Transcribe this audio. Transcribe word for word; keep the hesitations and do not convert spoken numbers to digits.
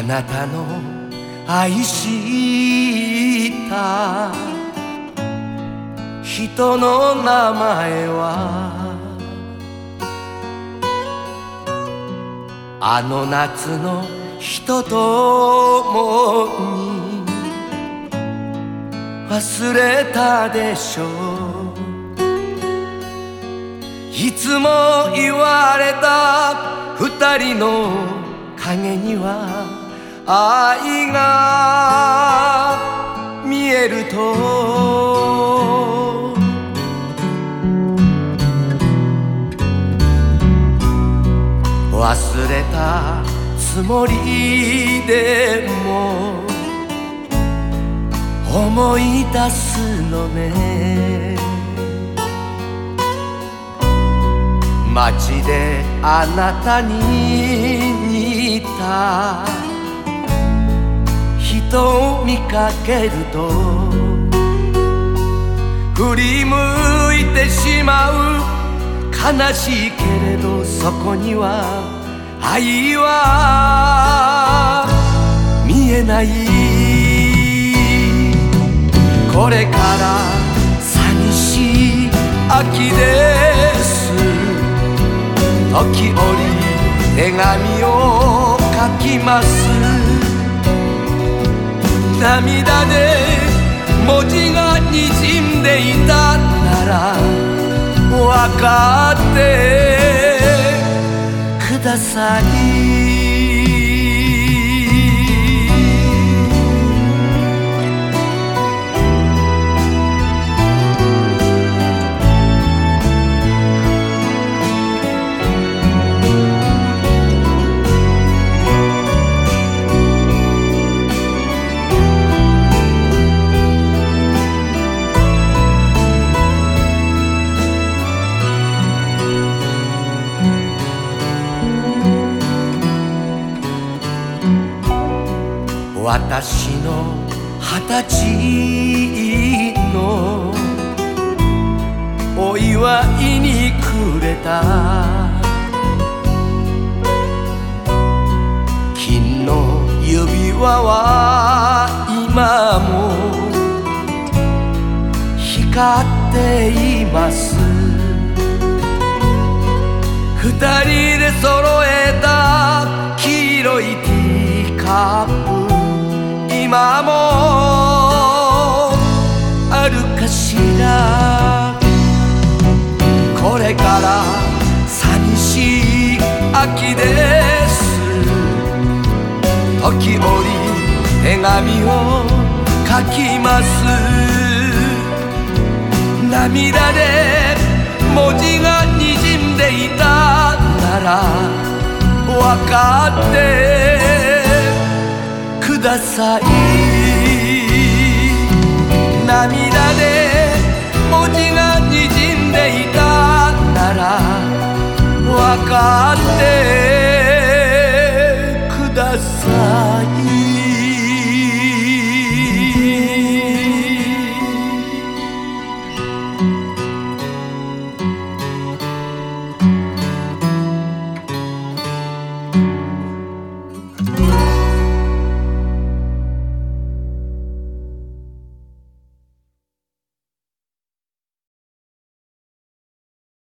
なたの愛した人の名前はあの夏の人ともに忘れたでしょう。いつも言われた二人の影には愛が見えると忘れたつもりでも思い出すのね。街であなたに似た人を見かけると振り向いてしまう。悲しいけれどそこには愛は見えない。これから寂しい秋です。時折手紙を書きます。涙で文字がにじんでいたなら分かってください。私の二十歳のお祝いにくれた金の指輪は今も光っています。二人で揃えた黄色いティーカップ今もあるかしら。これから寂しい秋です。時折手紙を書きます。涙で文字がにじんでいたなら分かってください。涙で文字がにじんでいたなら分かって